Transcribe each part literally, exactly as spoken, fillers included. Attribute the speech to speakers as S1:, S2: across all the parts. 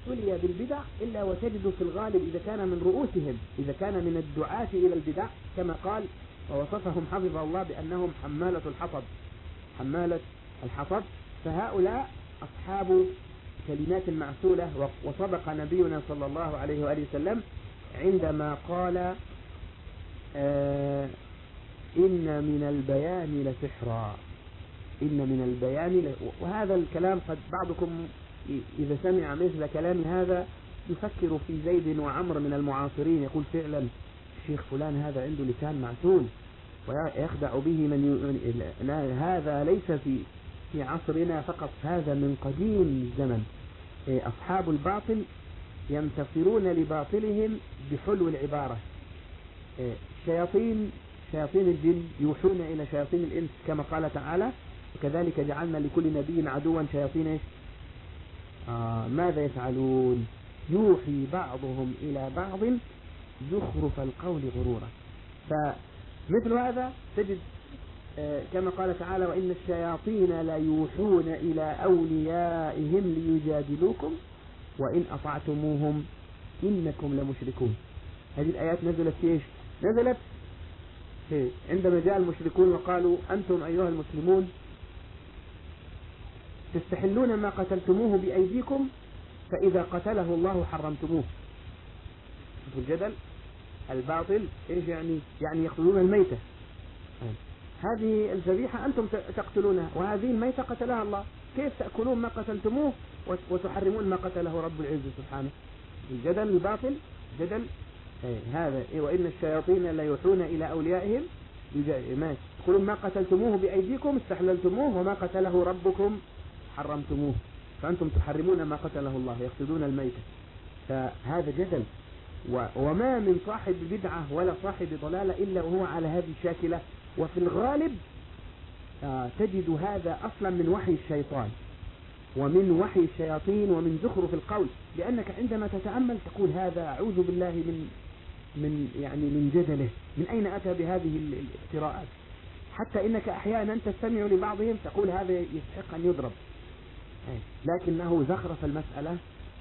S1: ابتلي بالبدع إلا وتجد في الغالب إذا كان من رؤوسهم، إذا كان من الدعاة إلى البدع كما قال ووصفهم حفظه الله بأنهم حمالة الحطب، حمالة الحطب، فهؤلاء أصحاب كلمات معسولة. وصدق نبينا صلى الله عليه وآله وسلم عندما قال آه إن من البيان لسحرا، إن من البيان ل... وهذا الكلام قد بعضكم إذا سمع مثل كلام هذا يفكر في زيد وعمر من المعاصرين، يقول فعلا الشيخ فلان هذا عنده لسان معسول ويخدع به من ي... هذا ليس في في عصرنا فقط، هذا من قديم الزمن. أصحاب الباطل ينتصرون لباطلهم بحلو العبارة. الشياطين شياطين الجن يوحون إلى شياطين الإنس كما قال تعالى وكذلك جعلنا لكل نبي عدوا شياطين إيش؟ آه ماذا يفعلون؟ يوحي بعضهم إلى بعض زخرف القول غرورا. فمثل هذا تجد آه كما قال تعالى وإن الشياطين لا يوحون إلى أوليائهم ليجادلوكم وإن أطعتموهم إنكم لمشركون. هذه الآيات نزلت في إيش؟ نزلت في عندما جاء المشركون وقالوا أنتم أيها المسلمون تستحلون ما قتلتموه بأيديكم فإذا قتله الله حرمتموه. في الجدل الباطل إيش يعني؟ يعني يقتلون الميتة، هذه الذبيحة أنتم تقتلونها وهذه الميتة قتلها الله، كيف تأكلون ما قتلتموه وتحرمون ما قتله رب العزة سبحانه؟ الجدل الباطل جدل هذا. وإن الشياطين لا يوحون إلى أوليائهم يقولون ما قتلتموه بأيديكم استحللتموه وما قتله ربكم حرمتموه، فأنتم تحرمون ما قتله الله، يقصدون الميتة. فهذا جدل. وما من صاحب بدعة ولا صاحب ضلالة إلا وهو على هذه الشاكلة. وفي الغالب تجد هذا أصلا من وحي الشيطان ومن وحي الشياطين ومن زخرف القول، لأنك عندما تتأمل تقول هذا أعوذ بالله من من يعني من جدله، من أين أتى بهذه الافتراءات؟ حتى إنك أحيانا تستمع لبعضهم تقول هذا يستحق أن يضرب، لكنه زخرف المسألة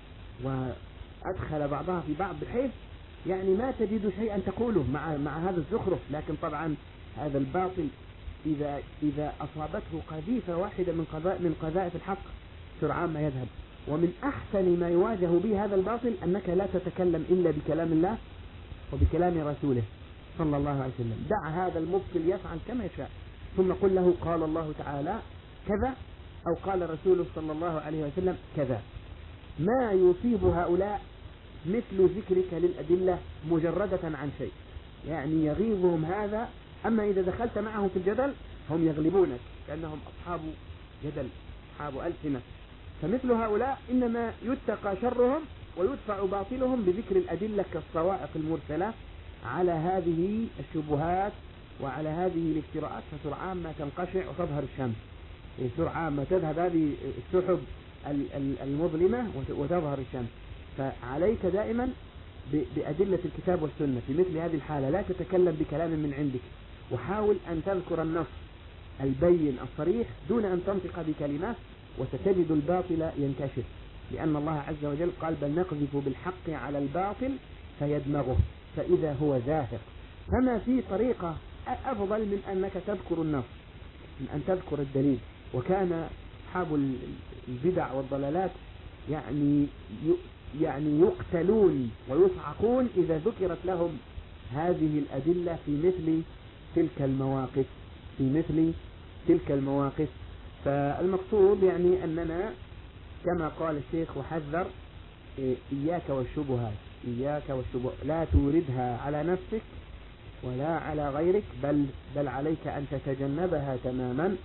S1: وأدخل بعضها في بعض بحيث يعني ما تجد شيئا تقوله مع مع هذا الزخرف. لكن طبعا هذا الباطل إذا إذا أصابته قذيفة واحدة من قذائف من قذائف الحق سرعان ما يذهب. ومن أحسن ما يواجه به هذا الباطل أنك لا تتكلم إلا بكلام الله وبكلام رسوله صلى الله عليه وسلم. دع هذا المبطل يفعل كما يشاء ثم قل له قال الله تعالى كذا أو قال رسوله صلى الله عليه وسلم كذا. ما يصيب هؤلاء مثل ذكرك للأدلة مجردة عن شيء، يعني يغيظهم هذا. أما إذا دخلت معهم في الجدل هم يغلبونك لأنهم أصحاب جدل أصحاب ألسنة. فمثل هؤلاء إنما يتقى شرهم ويدفع باطلهم بذكر الأدلة كالصواعق المرسلة على هذه الشبهات وعلى هذه الافتراءات، فسرعان ما تنقشع وتظهر الشمس، سرعان ما تذهب هذه السحب المظلمة وتظهر الشمس. فعليك دائما بأدلة الكتاب والسنة في مثل هذه الحالة، لا تتكلم بكلام من عندك، وحاول أن تذكر النص البين الصريح دون أن تنطق بكلمات، وستجد الباطل ينكشف، لأن الله عز وجل قال بل نقذف بالحق على الباطل فيدمغه فإذا هو زاهق. فما في طريقة أفضل من أنك تذكر النص، من أن تذكر الدليل. وكان أصحاب البدع والضلالات يعني يعني يقتلون ويصعقون إذا ذكرت لهم هذه الأدلة في مثل تلك المواقف في مثل تلك المواقف. فالمقصود يعني أننا كما قال الشيخ وحذر إياك والشبهات، إياك والشبهات لا توردها على نفسك ولا على غيرك، بل بل عليك أن تتجنبها تماما،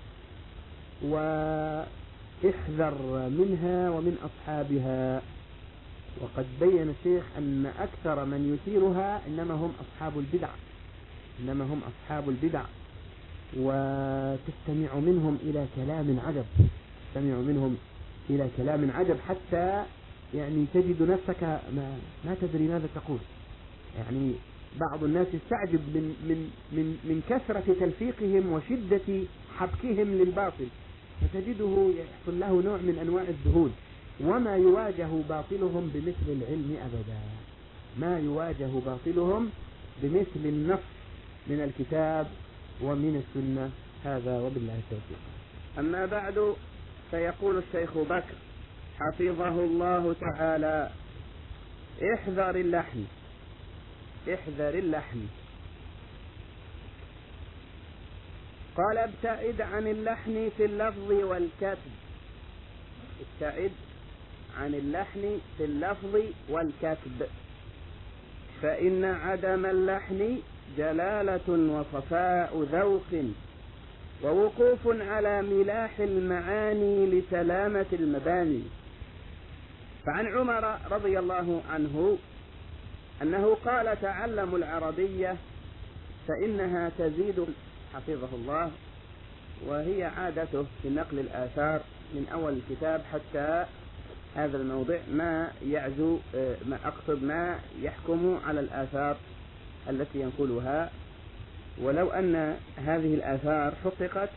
S1: واحذر منها ومن أصحابها. وقد بين الشيخ أن أكثر من يثيرها إنما هم أصحاب البدع إنما هم أصحاب البدع وتستمع منهم إلى كلام عجب تستمع منهم إلى كلام عجب حتى يعني تجد نفسك ما, ما تدري ماذا تقول. يعني بعض الناس يستعجب من من من من كثرة تلفيقهم وشدة حبكهم للباطل، فتجده يحصل له نوع من أنواع الذهول، وما يواجه باطلهم بمثل العلم أبدا، ما يواجه باطلهم بمثل النص من الكتاب ومن السنة. هذا وبالله التوفيق.
S2: أما بعد، فيقول الشيخ بكر حفظه الله تعالى: احذر اللحن، احذر اللحن. قال: ابتعد عن اللحن في اللفظ والكتب، ابتعد عن اللحن في اللفظ والكتب، فإن عدم اللحن جلالة وصفاء ذوق ووقوف على ملاح المعاني لسلامة المباني. فعن عمر رضي الله عنه أنه قال: تعلموا العربية فإنها تزيد، حفظه الله، وهي عادته في نقل الآثار من أول الكتاب حتى هذا الموضع، ما يعزو ما أقصد ما يحكم على الآثار التي ينقلها. ولو أن هذه الآثار حققت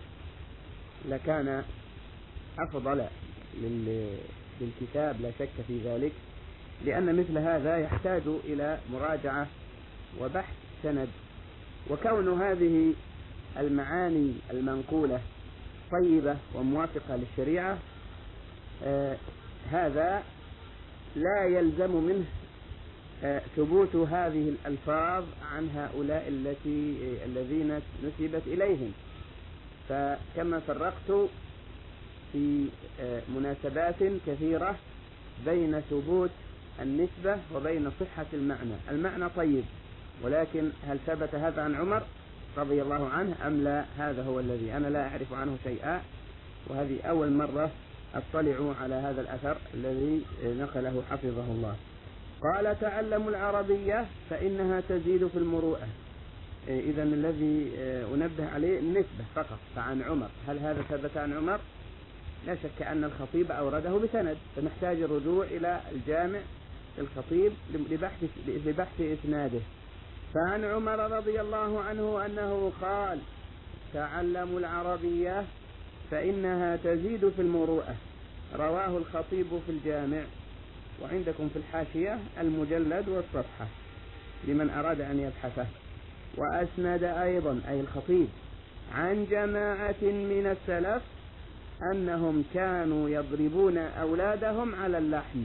S2: لكان أفضل للكتاب، لا شك في ذلك، لأن مثل هذا يحتاج إلى مراجعة وبحث سند. وكون هذه المعاني المنقولة طيبة وموافقة للشريعة، آه هذا لا يلزم منه آه ثبوت هذه الألفاظ عن هؤلاء التي آه الذين نسبت إليهم. فكما فرقت في آه مناسبات كثيرة بين ثبوت النسبة وبين صحة المعنى. المعنى طيب، ولكن هل ثبت هذا عن عمر رضي الله عنه أم لا؟ هذا هو الذي أنا لا أعرف عنه شيئا، وهذه أول مرة أطلع على هذا الأثر الذي نقله حفظه الله. قال: تعلموا العربية فإنها تزيد في المروءة. إذا الذي أنبه عليه النسبة فقط. فعن عمر، هل هذا ثبت عن عمر؟ لا شك أن الخطيب أورده بسند، فنحتاج الرجوع إلى الجامع للخطيب لبحث, لبحث إسناده. فعن عمر رضي الله عنه أنه قال: تعلموا العربية فإنها تزيد في المروءة. رواه الخطيب في الجامع، وعندكم في الحاشية المجلد والصفحة لمن أراد أن يبحثه. وأسند أيضا، أي الخطيب، عن جماعة من السلف أنهم كانوا يضربون أولادهم على اللحن.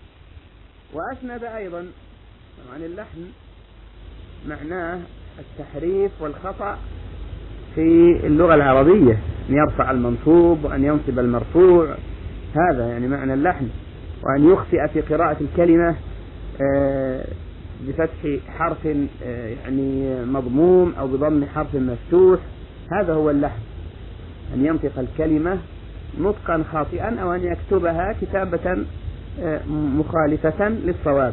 S2: وأسند أيضا، طبعا اللحن معناه التحريف والخطأ في اللغة العربية، أن يرفع المنصوب وأن ينصب المرفوع، هذا يعني معنى اللحن. وأن يخطئ في قراءة الكلمة بفتح حرف يعني مضموم أو بضم حرف مفتوح، هذا هو اللحن. أن ينطق الكلمة نطقا خاطئا أو أن يكتبها كتابة مخالفة للصواب،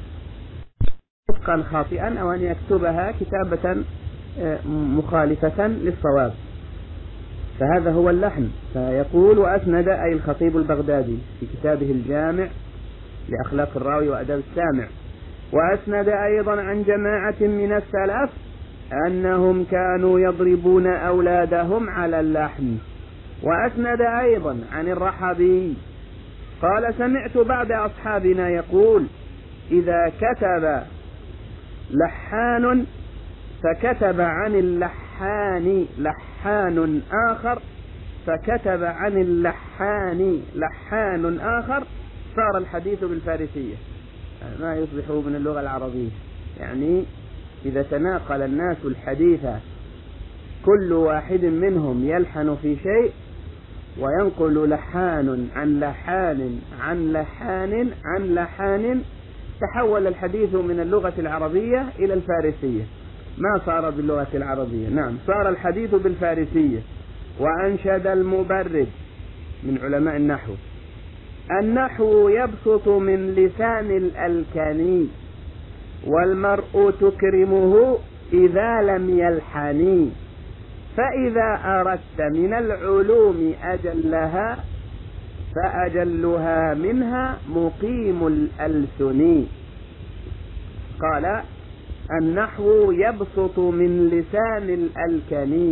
S2: نطقا خاطئا أو أن يكتبها كتابة مخالفة للصواب، فهذا هو اللحن. فيقول: وأسند، أي الخطيب البغدادي في كتابه الجامع لأخلاق الراوي وأداب السامع. وأسند أيضا عن جماعة من السلف أنهم كانوا يضربون أولادهم على اللحن. وأسند أيضا عن الرحبي قال: سمعت بعض أصحابنا يقول: إذا كتب لحان فكتب عن اللحان لحان آخر فكتب عن اللحان لحان آخر صار الحديث بالفارسية. ما يصبح من اللغة العربية، يعني إذا تناقل الناس الحديث كل واحد منهم يلحن في شيء وينقل لحان عن لحان عن لحان عن لحان، تحول الحديث من اللغة العربية إلى الفارسية، ما صار باللغة العربية. نعم، صار الحديث بالفارسية. وأنشد المبرد من علماء النحو: النحو يبسط من لسان الألكاني، والمرء تكرمه إذا لم يلحن، فإذا أردت من العلوم أجلها فأجلها منها مقيم الألسن. قال: النحو يبسط من لسان الألكاني.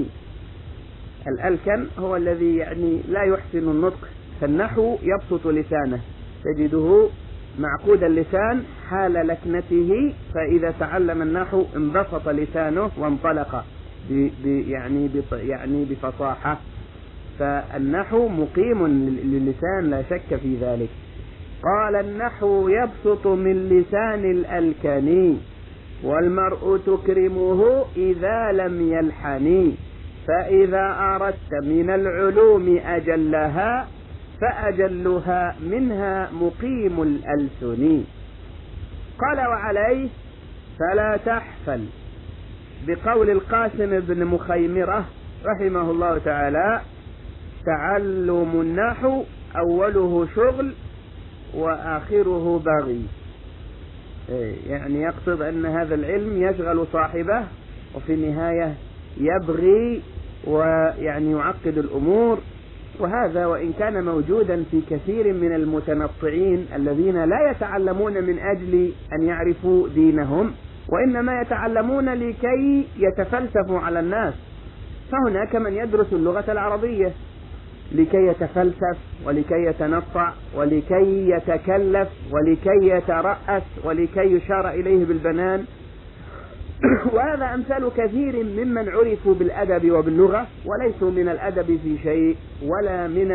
S2: الألكن هو الذي يعني لا يحسن النطق، فالنحو يبسط لسانه تجده معقود اللسان حال لكنته، فإذا تعلم النحو انبسط لسانه وانطلق ب يعني يعني بفصاحة. فالنحو مقيم للسان لا شك في ذلك. قال النحو يبسط من لسان الألكاني، والمرء تكرمه إذا لم يلحني، فإذا أردت من العلوم أجلها فأجلها منها مقيم الألسن. قال وعليه فلا تحفل بقول القاسم بن مخيمرة رحمه الله تعالى: تعلم النحو أوله شغل وآخره بغي. يعني يقصد أن هذا العلم يشغل صاحبه وفي النهاية يبغي ويعني يعقد الأمور. وهذا وإن كان موجودا في كثير من المتنطعين الذين لا يتعلمون من أجل أن يعرفوا دينهم، وإنما يتعلمون لكي يتفلسفوا على الناس. فهناك من يدرس اللغة العربية لكي يتفلسف ولكي يتنطع ولكي يتكلف ولكي يترأس ولكي يشار إليه بالبنان. وهذا أمثال كثير ممن عرفوا بالأدب وباللغة وليسوا من الأدب في شيء ولا من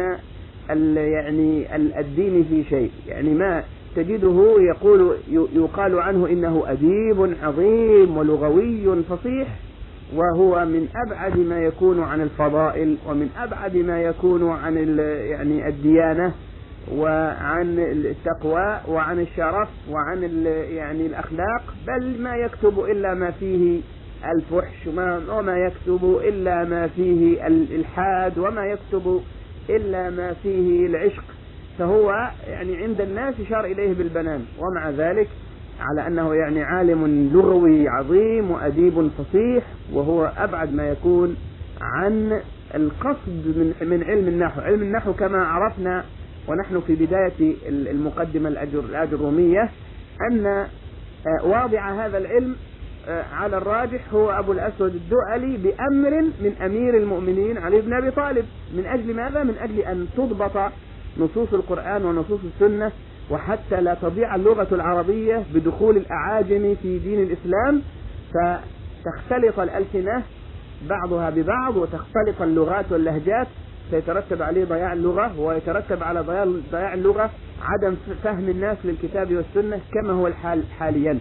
S2: يعني الدين في شيء. يعني ما تجده يقول يقال عنه إنه أديب عظيم ولغوي فصيح، وهو من أبعد ما يكون عن الفضائل ومن أبعد ما يكون عن يعني الديانة وعن التقوى وعن الشرف وعن يعني الأخلاق، بل ما يكتب إلا ما فيه الفحش وما يكتب إلا ما فيه الإلحاد وما يكتب إلا ما فيه العشق. فهو يعني عند الناس يشار إليه بالبنان، ومع ذلك على أنه يعني عالم لغوي عظيم وأديب فصيح، وهو أبعد ما يكون عن القصد من من علم النحو. علم النحو كما عرفنا ونحن في بداية المقدمة الأجرومية أن واضع هذا العلم على الراجح هو أبو الأسود الدؤلي بأمر من أمير المؤمنين علي بن أبي طالب. من أجل ماذا؟ من أجل أن تضبط نصوص القرآن ونصوص السنة، وحتى لا تضيع اللغة العربية بدخول الأعاجم في دين الإسلام، فتختلط الألسنة بعضها ببعض وتختلط اللغات واللهجات، سيترتب عليه ضياع اللغة، ويترتب على ضياع اللغة عدم فهم الناس للكتاب والسنة كما هو الحال حاليا.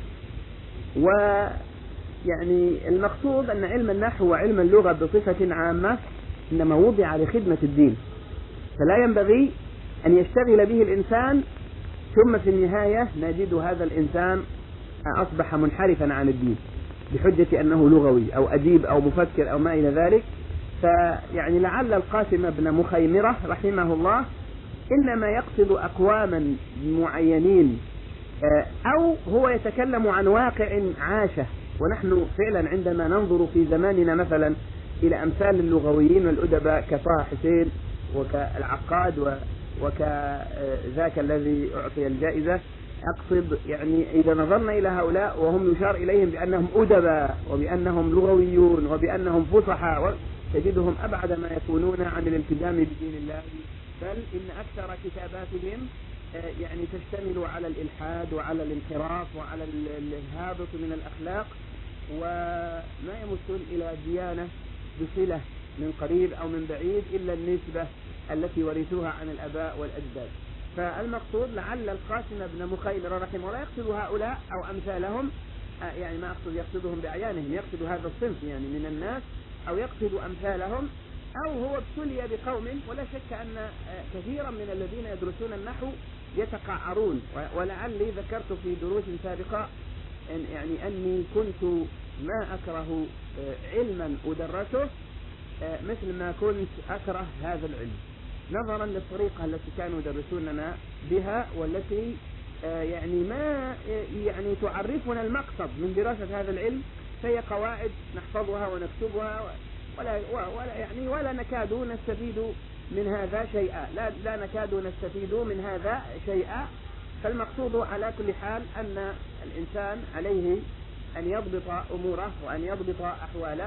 S2: ويعني المقصود أن علم النحو وعلم اللغة بصفة عامة إنما وضع لخدمة الدين، فلا ينبغي أن يشتغل به الإنسان ثم في النهاية نجد هذا الإنسان أصبح منحرفا عن الدين بحجة أنه لغوي أو أديب أو مفكر أو ما إلى ذلك. فيعني لعل القاسم بن مخيمرة رحمه الله إنما يقصد أقواما معينين، أو هو يتكلم عن واقع عاشه. ونحن فعلا عندما ننظر في زماننا مثلا إلى أمثال اللغويين والأدباء كطه حسين وكالعقاد وكذاك الذي أعطي الجائزة، أقصد يعني إذا نظرنا إلى هؤلاء وهم يشار إليهم بأنهم أدباء وبأنهم لغويون وبأنهم فصحاء، تجدهم أبعد ما يكونون عن الالتزام بدين الله، بل إن أكثر كتاباتهم يعني تشتمل على الإلحاد وعلى الانحراف وعلى الهابط من الأخلاق، وما يمثل إلى الديانة بصلة من قريب أو من بعيد إلا النسبة التي ورثوها عن الأباء والأجداد. فالمقصود لعل القاسم بن مخيمرة رحمه الله يقصد هؤلاء أو أمثالهم، يعني ما أقصد يقصدهم بأعيانهم، يقصد هذا الصنف يعني من الناس، أو يقصد أمثالهم، أو هو ابتلي بقوم. ولا شك أن كثيرا من الذين يدرسون النحو يتقعرون، ولعلي ذكرت في دروس سابقة أن يعني أني كنت ما أكره علما أدرسه مثل ما كنت أكره هذا العلم، نظرا للطريقة التي كانوا يدرسوننا بها، والتي يعني ما يعني تعرفنا المقصد من دراسة هذا العلم، فهي قواعد نحفظها ونكتبها ولا ولا يعني ولا نكاد نستفيد من هذا شيئا، لا لا نكاد نستفيد من هذا شيئا. فالمقصود على كل حال أن الإنسان عليه أن يضبط أموره وأن يضبط أحواله،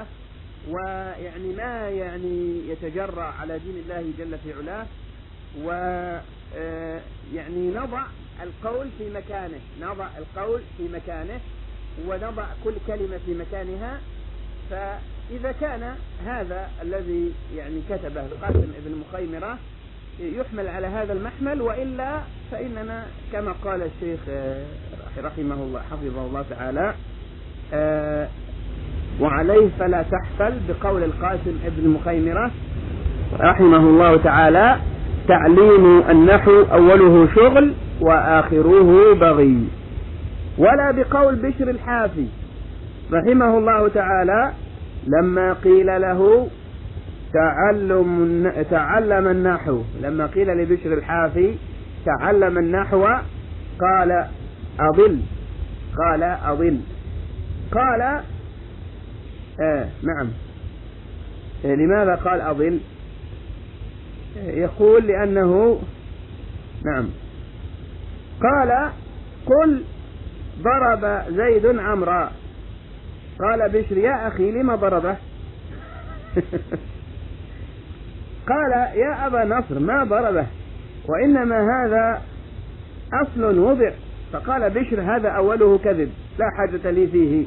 S2: ويعني ما يعني يتجرأ على دين الله جل في علاه، يعني نضع القول في مكانه، نضع القول في مكانه ونضع كل كلمة في مكانها. فإذا كان هذا الذي يعني كتبه القاسم ابن مخيمرة يحمل على هذا المحمل، وإلا فإننا كما قال الشيخ رحمه الله حفظه الله تعالى وعليه فلا تحفل بقول القاسم ابن مخيمرة رحمه الله تعالى: تعليم النحو أوله شغل وآخره بغي. ولا بقول بشر الحافي رحمه الله تعالى لما قيل له تعلم تعلم النحو، لما قيل لبشر الحافي تعلم النحو قال أضل، قال أضل قال آه نعم. آه لماذا قال أضل؟ آه يقول لأنه نعم قال قل ضرب زيد عمرا، قال بشر يا أخي لما ضربه؟ قال يا أبا نصر ما ضربه، وإنما هذا أصل وضع. فقال بشر هذا أوله كذب لا حاجة لي فيه.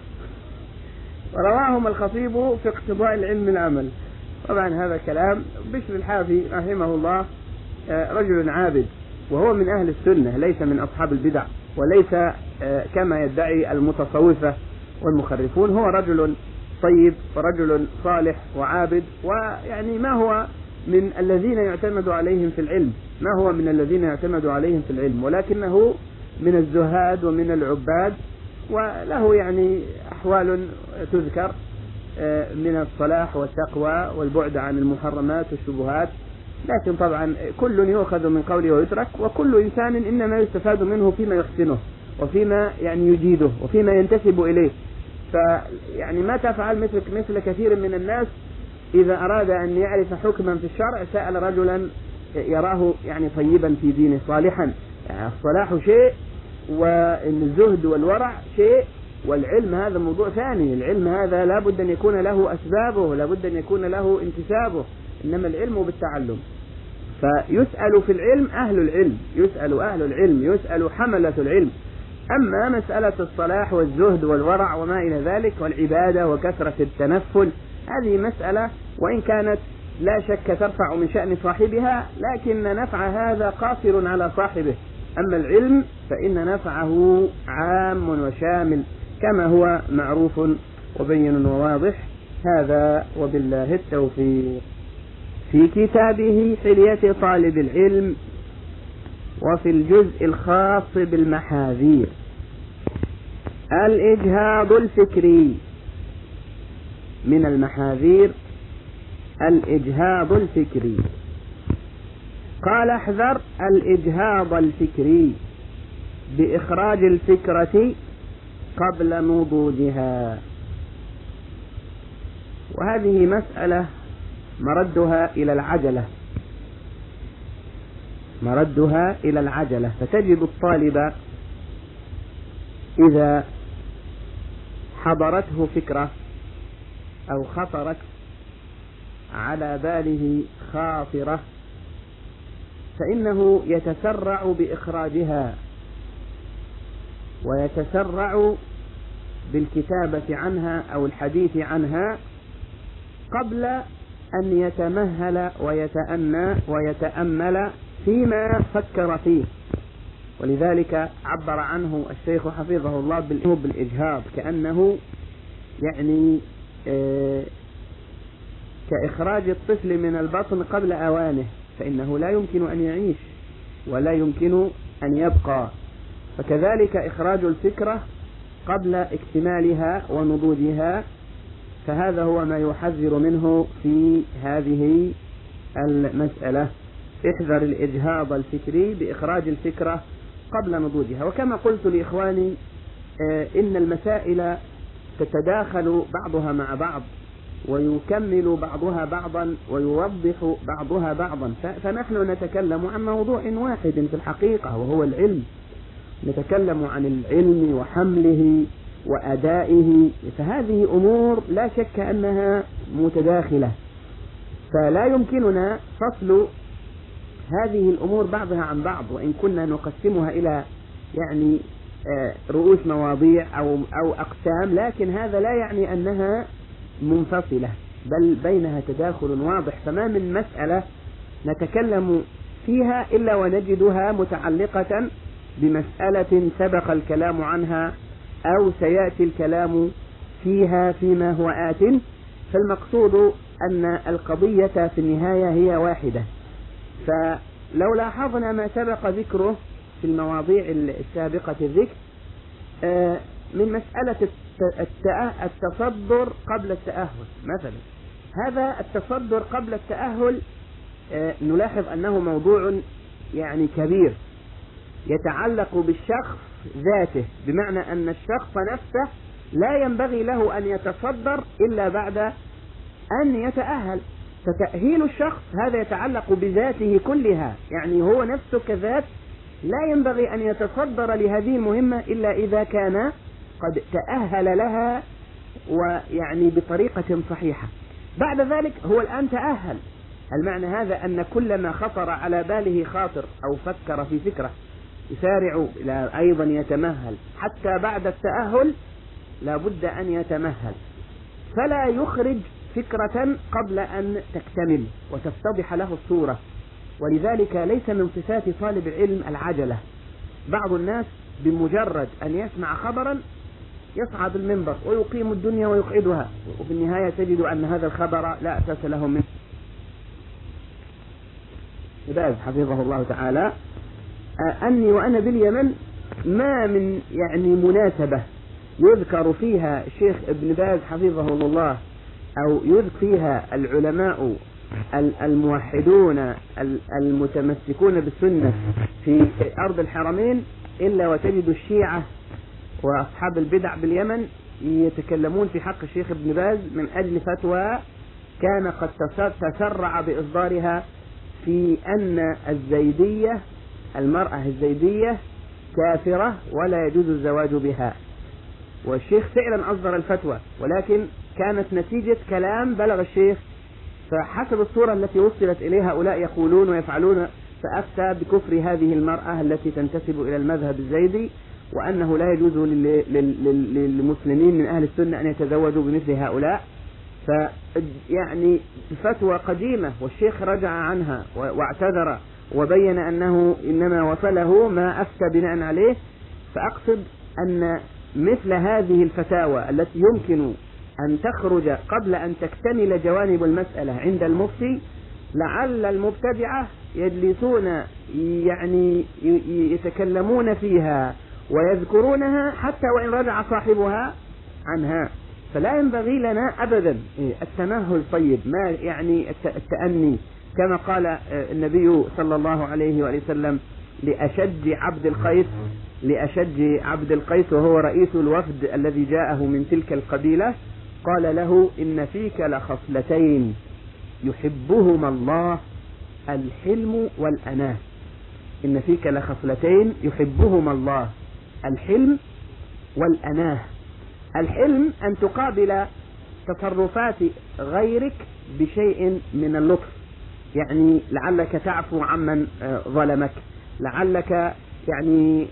S2: ورواهم الخطيب في اقتضاء العلم العمل. طبعا هذا كلام بشر الحافي رحمه الله رجل عابد، وهو من أهل السنة ليس من أصحاب البدع، وليس كما يدعي المتصوفة والمخرفون. هو رجل طيب ورجل صالح وعابد، ويعني ما هو من الذين يعتمد عليهم في العلم، ما هو من الذين يعتمد عليهم في العلم، ولكنه من الزهاد ومن العباد، وله يعني أحوال تذكر من الصلاح والتقوى والبعد عن المحرمات والشبهات. لكن طبعا كل يؤخذ من قوله ويترك، وكل إنسان إنما يستفاد منه فيما يحسنه وفيما يعني يجيده وفيما ينتسب إليه. فيعني ما تفعل مثل مثل كثير من الناس إذا أراد أن يعرف حكما في الشرع سأل رجلا يراه يعني طيبا في دينه صالحا. يعني الصلاح شيء والزهد والورع شيء، والعلم هذا موضوع ثاني. العلم هذا لا بد أن يكون له أسبابه، لا بد أن يكون له انتسابه، إنما العلم بالتعلم. فيسأل في العلم أهل العلم، يسأل أهل العلم، يسأل حملة العلم. أما مسألة الصلاح والزهد والورع وما إلى ذلك والعبادة وكثرة التنفل هذه مسألة وإن كانت لا شك ترفع من شأن صاحبها، لكن نفع هذا قاصر على صاحبه. أما العلم فإن نفعه عام وشامل كما هو معروف وبين وواضح. هذا وبالله التوفيق. في كتابه حلية طالب العلم وفي الجزء الخاص بالمحاذير: الإجهاض الفكري. من المحاذير الإجهاض الفكري. قال احذر الإجهاض الفكري بإخراج الفكرة قبل نضوجها. وهذه مسألة مردها إلى العجلة، مردها إلى العجلة. فتجد الطالب إذا حضرته فكرة أو خطرت على باله خاطرة فإنه يتسرع بإخراجها ويتسرع بالكتابة عنها أو الحديث عنها قبل أن يتمهل ويتأنى ويتأمل فيما فكر فيه. ولذلك عبر عنه الشيخ حفظه الله بالإجهاض، كأنه يعني آه كإخراج الطفل من البطن قبل أوانه، فإنه لا يمكن أن يعيش ولا يمكن أن يبقى. فكذلك إخراج الفكرة قبل اكتمالها ونضوجها، فهذا هو ما يحذر منه في هذه المسألة: احذر الإجهاض الفكري بإخراج الفكرة قبل نضوجها. وكما قلت لإخواني إن المسائل تتداخل بعضها مع بعض ويكمل بعضها بعضا ويوضح بعضها بعضا. فنحن نتكلم عن موضوع واحد في الحقيقة وهو العلم، نتكلم عن العلم وحمله وأدائه. فهذه أمور لا شك أنها متداخلة، فلا يمكننا فصل هذه الأمور بعضها عن بعض، وإن كنا نقسمها إلى يعني رؤوس مواضيع أو أو أقسام، لكن هذا لا يعني أنها منفصلة، بل بينها تداخل واضح. فما من مسألة نتكلم فيها إلا ونجدها متعلقة بمسألة سبق الكلام عنها أو سيأتي الكلام فيها فيما هو آت. فالمقصود أن القضية في النهاية هي واحدة. فلو لاحظنا ما سبق ذكره في المواضيع السابقة الذكر من مسألة التصدر قبل التأهل مثلا، هذا التصدر قبل التأهل نلاحظ أنه موضوع يعني كبير يتعلق بالشخص ذاته، بمعنى أن الشخص نفسه لا ينبغي له أن يتصدر إلا بعد أن يتأهل. فتأهيل الشخص هذا يتعلق بذاته كلها، يعني هو نفسه كذات لا ينبغي أن يتصدر لهذه المهمة إلا إذا كان قد تأهل لها، ويعني بطريقة صحيحة. بعد ذلك هو الآن تأهل، المعنى هذا أن كل ما خطر على باله خاطر أو فكر في فكرة يسارع إلى أيضا يتمهل، حتى بعد التأهل لا بد أن يتمهل، فلا يخرج فكرة قبل أن تكتمل وتفتضح له الصورة. ولذلك ليس من صفات طالب العلم العجلة. بعض الناس بمجرد أن يسمع خبرا يصعد المنبر ويقيم الدنيا ويقعدها، وفي النهاية تجد أن هذا الخبر لا أساس له منه. باز حفظه الله تعالى أني وأنا باليمن ما من يعني مناسبة يذكر فيها الشيخ ابن باز حفظه الله أو يذكر فيها العلماء الموحدون المتمسكون بالسنة في أرض الحرمين إلا وتجد الشيعة وأصحاب البدع باليمن يتكلمون في حق الشيخ ابن باز من أجل فتوى كان قد تسرع بإصدارها في أن الزيدية المرأة الزيدية كافرة ولا يجوز الزواج بها. والشيخ فعلا أصدر الفتوى، ولكن كانت نتيجة كلام بلغ الشيخ، فحسب الصورة التي وصلت إليها هؤلاء يقولون ويفعلون، فأفتى بكفر هذه المرأة التي تنتسب إلى المذهب الزيدي، وأنه لا يجوز للمسلمين من أهل السنة أن يتزوجوا بمثل هؤلاء. فيعني فتوى قديمة، والشيخ رجع عنها واعتذر وبين أنه إنما وصله ما أفتى بناء عليه. فأقصد أن مثل هذه الفتاوى التي يمكن أن تخرج قبل أن تكتمل جوانب المسألة عند المفتي، لعل المبتدعة يجلسون يعني يتكلمون فيها ويذكرونها حتى وإن رجع صاحبها عنها. فلا ينبغي لنا أبدا التمهل. طيب ما يعني التأني؟ كما قال النبي صلى الله عليه وسلم لأشج عبد القيس لأشج عبد القيس وهو رئيس الوفد الذي جاءه من تلك القبيلة، قال له إن فيك لخصلتين يحبهما الله الحلم والأناة. إن فيك لخصلتين يحبهما الله الحلم والأناة. الحلم أن تقابل تصرفات غيرك بشيء من اللطف، يعني لعلك تعفو عمن ظلمك، لعلك يعني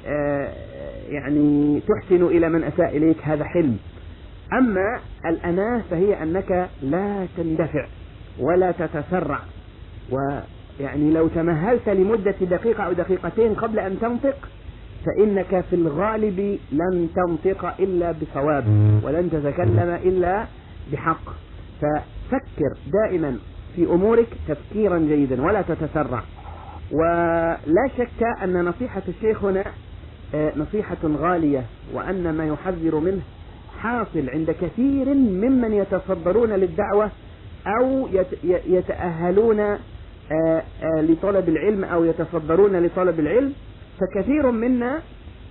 S2: يعني تحسن إلى من أساء إليك، هذا حلم. أما الأناة فهي أنك لا تندفع ولا تتسرع، ويعني لو تمهلت لمدة دقيقة أو دقيقتين قبل أن تنطق فإنك في الغالب لن تنطق إلا بصواب ولن تتكلم إلا بحق. ففكر دائما في أمورك تفكيرا جيدا ولا تتسرع. ولا شك أن نصيحة الشيخ هنا نصيحة غالية، وأن ما يحذر منه حاصل عند كثير ممن يتصدرون للدعوة أو يتأهلون لطلب العلم أو يتصدرون لطلب العلم. فكثير منا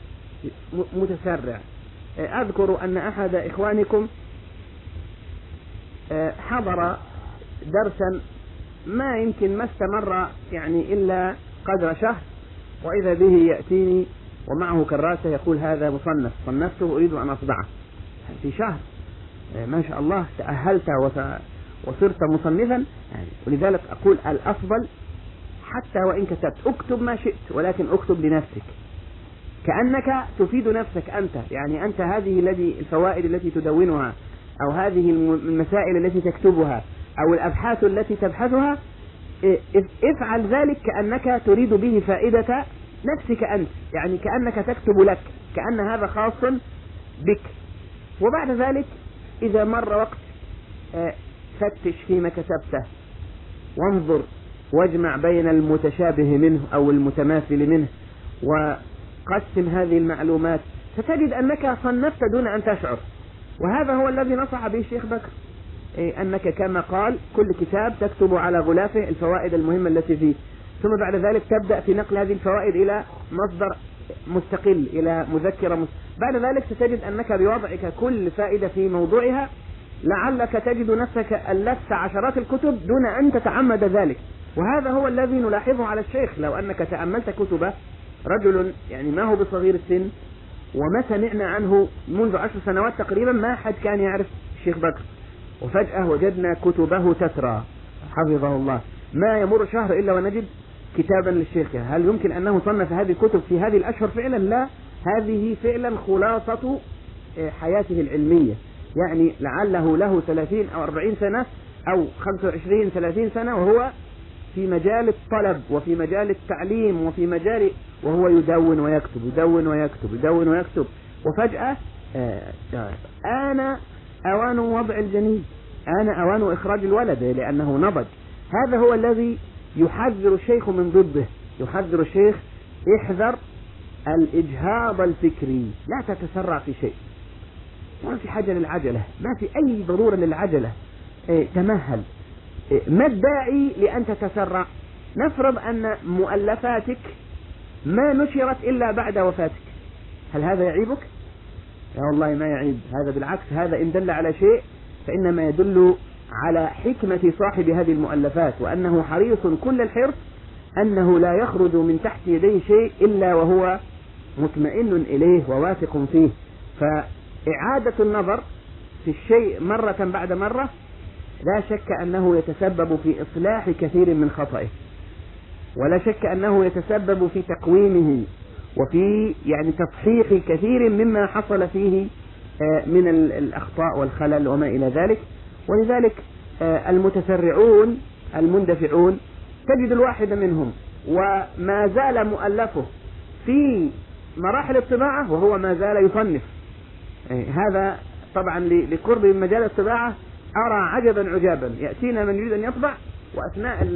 S2: متسرع. أذكر أن أحد إخوانكم حضر درسا ما يمكن ما استمر يعني إلا قدر شهر، وإذا به يأتيني ومعه كراسة يقول هذا مصنف صنفته أريد أن أطبعه. في شهر ما شاء الله تأهلت وصرت مصنفا. ولذلك أقول الأفضل حتى وإن كتبت، اكتب ما شئت ولكن اكتب لنفسك، كأنك تفيد نفسك أنت. يعني أنت هذه الذي الفوائد التي تدونها أو هذه المسائل التي تكتبها أو الأبحاث التي تبحثها، افعل ذلك كأنك تريد به فائدة نفسك أنت، يعني كأنك تكتب لك، كأن هذا خاص بك. وبعد ذلك إذا مر وقت فتش فيما كتبته وانظر واجمع بين المتشابه منه أو المتماثل منه وقسم هذه المعلومات، فتجد أنك صنفت دون أن تشعر. وهذا هو الذي نصح به الشيخ بكر، أنك كما قال كل كتاب تكتب على غلافه الفوائد المهمة التي فيه، ثم بعد ذلك تبدأ في نقل هذه الفوائد إلى مصدر مستقل، إلى مذكرة مستقل. بعد ذلك ستجد أنك بوضعك كل فائدة في موضوعها لعلك تجد نفسك ألفت عشرات الكتب دون أن تتعمد ذلك. وهذا هو الذي نلاحظه على الشيخ. لو أنك تأملت كتبه، رجل يعني ما هو بصغير السن، وما سمعنا عنه منذ عشر سنوات تقريبا، ما حد كان يعرف الشيخ بكر، وفجأة وجدنا كتبه تترى حفظه الله. ما يمر شهر إلا ونجد كتابا للشيخ. هل يمكن أنه صنف هذه الكتب في هذه الأشهر؟ فعلا لا، هذه فعلا خلاصة حياته العلمية. يعني لعله له ثلاثين أو أربعين سنة أو خمسة وعشرين ثلاثين سنة وهو في مجال الطلب وفي مجال التعليم وفي مجال، وهو يدون ويكتب يدون ويكتب يدون ويكتب. وفجأة آن أوان وضع الجنين، آن أوان إخراج الولد لأنه نضج. هذا هو الذي يحذر الشيخ من ضده. يحذر الشيخ: احذر الإجهاض الفكري، لا تتسرع في شيء. ما في حاجة للعجلة، ما في أي ضرورة للعجلة. إيه تمهل. إيه ما الداعي لأن تتسرع؟ نفرض أن مؤلفاتك ما نشرت إلا بعد وفاتك، هل هذا يعيبك؟ يا والله ما يعيب، هذا بالعكس، هذا إن دل على شيء فإنما يدل على حكمة صاحب هذه المؤلفات، وأنه حريص كل الحرص أنه لا يخرج من تحت يديه شيء إلا وهو مطمئن إليه وواثق فيه. فإعادة النظر في الشيء مرة بعد مرة لا شك أنه يتسبب في إصلاح كثير من خطئه، ولا شك أنه يتسبب في تقويمه وفي يعني تصحيح كثير مما حصل فيه من الأخطاء والخلل وما إلى ذلك. ولذلك المتسرعون المندفعون تجد الواحد منهم وما زال مؤلفه في مراحل الطباعة وهو ما زال يصنف. هذا طبعا لقرب من مجال الطباعة أرى عجبا عجابا، يأتينا من يريد أن يطبع وأثناء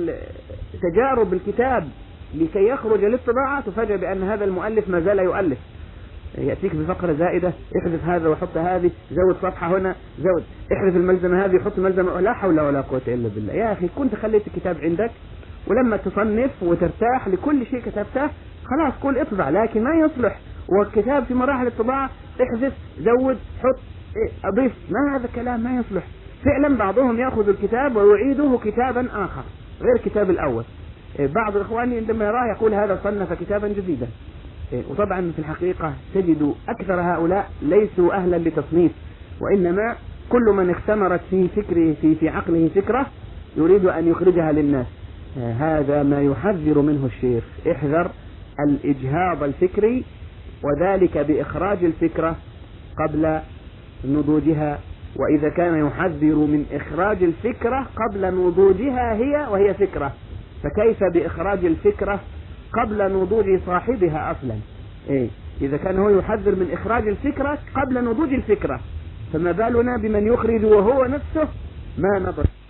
S2: تجارب الكتاب لكي يخرج للطباعة تفاجأ بأن هذا المؤلف ما زال يؤلف. يأتيك بفقرة زائدة، احذف هذا وحط هذه، زود صفحة هنا، زود، احذف الملزمة هذه وحط ملزمة، لا حول ولا قوة إلا بالله. يا أخي كنت خليت الكتاب عندك، ولما تصنف وترتاح لكل شيء كتبته خلاص قول اطبع، لكن ما يصلح والكتاب في مراحل الطباعة احذف زود حط اضيف، ما هذا الكلام ما يصلح. فعلا بعضهم يأخذ الكتاب ويعيده كتابا آخر غير كتاب الأول. بعض إخواني عندما يراه يقول هذا صنف كتابا جديدا، وطبعا في الحقيقة تجد أكثر هؤلاء ليسوا أهلا لتصنيف، وإنما كل من اختمرت في فكره في في عقله فكرة يريد أن يخرجها للناس. هذا ما يحذر منه الشيخ: احذر الإجهاض الفكري، وذلك بإخراج الفكرة قبل نضوجها. وإذا كان يحذر من إخراج الفكرة قبل نضوجها هي وهي فكرة، فكيف بإخراج الفكرة قبل نضوج صاحبها أصلا؟ إيه؟ إذا كان هو يحذر من إخراج الفكرة قبل نضوج الفكرة، فما بالنا بمن يخرج وهو نفسه ما نضج.